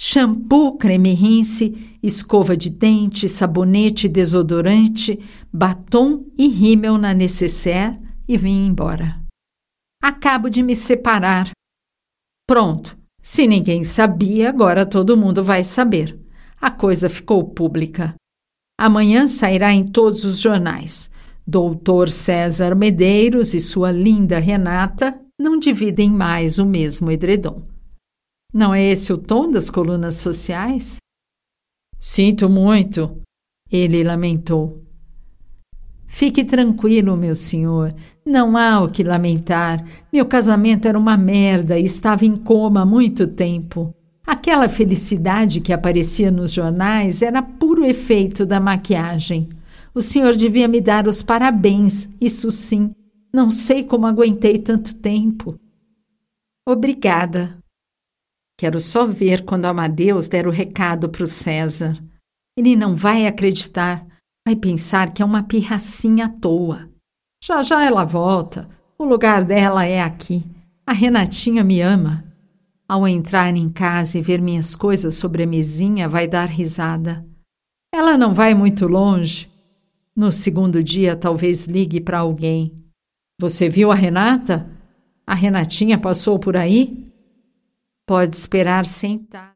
Shampoo, creme rinse, escova de dente, sabonete, desodorante, batom e rímel na nécessaire e vim embora. Acabo de me separar. Pronto, se ninguém sabia, agora todo mundo vai saber. A coisa ficou pública. Amanhã sairá em todos os jornais. Doutor César Medeiros e sua linda Renata não dividem mais o mesmo edredom. Não é esse o tom das colunas sociais? Sinto muito, ele lamentou. Fique tranquilo, meu senhor. Não há o que lamentar. Meu casamento era uma merda e estava em coma há muito tempo. Aquela felicidade que aparecia nos jornais era puro efeito da maquiagem. O senhor devia me dar os parabéns, isso sim. Não sei como aguentei tanto tempo. Obrigada. Quero só ver quando Amadeus der o recado para o César. Ele não vai acreditar. Vai pensar que é uma pirracinha à toa. Já já ela volta. O lugar dela é aqui. A Renatinha me ama. Ao entrar em casa e ver minhas coisas sobre a mesinha, vai dar risada. Ela não vai muito longe. No segundo dia, talvez ligue para alguém. Você viu a Renata? A Renatinha passou por aí? Pode esperar sentar.